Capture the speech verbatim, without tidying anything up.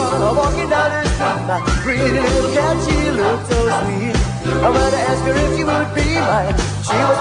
walking down the street. My pretty little cat, she looked so sweet. I went to ask her if she would be mine. She was